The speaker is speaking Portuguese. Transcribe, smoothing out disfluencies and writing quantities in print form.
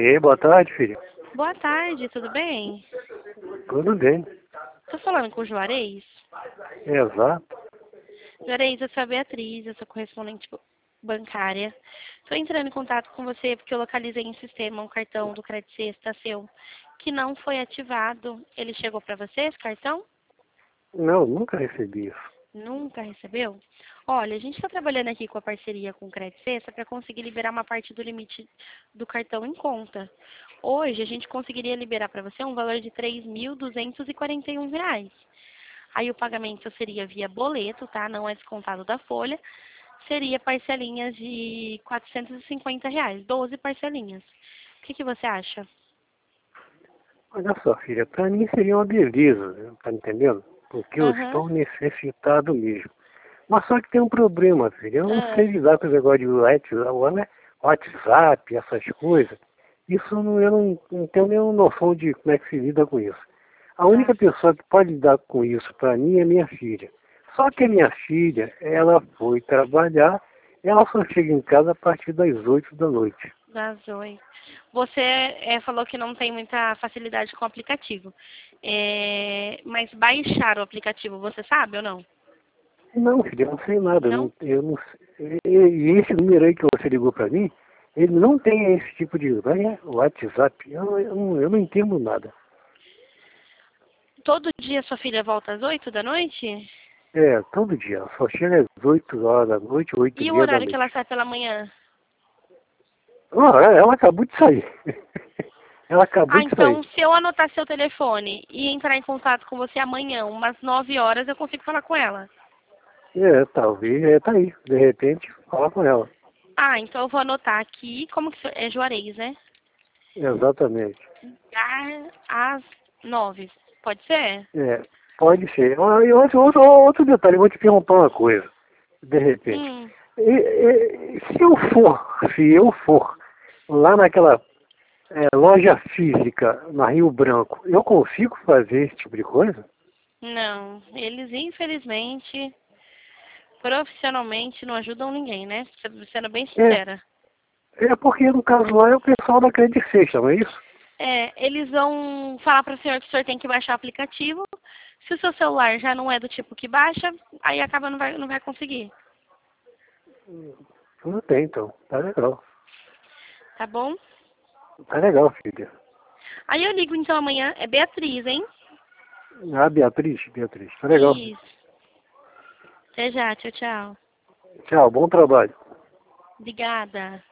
E boa tarde, filho. Boa tarde, tudo bem? Tudo bem. Estou falando com o Juarez. Exato. Juarez, eu sou a Beatriz, eu sou correspondente bancária. Estou entrando em contato com você porque eu localizei em sistema um cartão do Credit Sexta seu que não foi ativado. Ele chegou para você, esse cartão? Não, nunca recebi isso. Nunca recebeu? Olha, a gente está trabalhando aqui com a parceria com o Credit Sexta para conseguir liberar uma parte do limite do cartão em conta. Hoje a gente conseguiria liberar para você um valor de R$ 3.241. Aí o pagamento seria via boleto, tá? Não é descontado da folha. Seria parcelinhas de R$ 450, 12 parcelinhas. O que você acha? Olha só, filha, pra mim seria uma beleza, né? Tá entendendo? Porque eu Aham. estou necessitado mesmo. Mas só que tem um problema, filha. Eu não sei Ah, lidar com esse negócio de WhatsApp, essas coisas. Isso eu não tenho nenhuma noção de como é que se lida com isso. A tá. única pessoa que pode lidar com isso para mim é minha filha. Só que a minha filha, ela foi trabalhar, ela só chega em casa a partir das 8 da noite. Das 8. Você falou que não tem muita facilidade com o aplicativo. Mas baixar o aplicativo, você sabe ou não? Não, filha, eu não sei nada. Não? Eu não sei. E esse número aí que você ligou para mim, ele não tem esse tipo de WhatsApp. Eu não entendo nada. Todo dia sua filha volta às 8 da noite? É, todo dia. Ela só chega às 8 horas da noite, 8 e E o meia da horário que ela noite. sai pela manhã? Ah, ela acabou de sair. Ela acabou Ah, de sair. então se eu anotar seu telefone e entrar em contato com você amanhã, umas 9 horas, eu consigo falar com ela. É, talvez, tá aí. De repente, fala com ela. Ah, então eu vou anotar aqui. Como que é Juarez, né? Exatamente. Às 9. Pode ser? É, pode ser. E outro detalhe, eu vou te perguntar uma coisa, de repente. Hum, Se eu for lá naquela loja física na Rio Branco, eu consigo fazer esse tipo de coisa? não. Eles, infelizmente, profissionalmente, não ajudam ninguém, né? Sendo bem É, sincera. é porque no caso lá é o pessoal da Credit Sexta, não é isso? Eles vão falar para o senhor que o senhor tem que baixar o aplicativo. Se o seu celular já não é do tipo que baixa, aí acaba não vai conseguir. Não tem, então. Tá legal. Tá bom? Tá legal, filha. Aí eu ligo então amanhã. É Beatriz, hein? Ah, Beatriz. Tá legal. Isso. Até já. Tchau, tchau. Tchau, bom trabalho. Obrigada.